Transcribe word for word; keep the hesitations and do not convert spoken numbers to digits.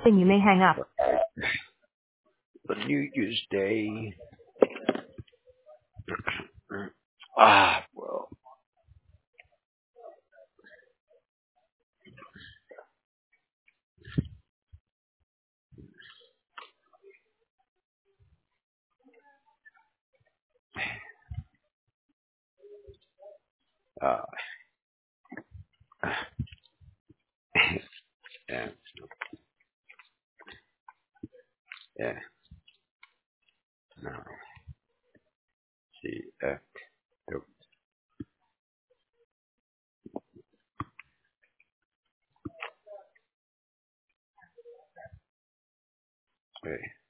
Then you may hang up. The New Year's Day. Ah, well. Uh, yeah. Yeah. No. See, uh, okay.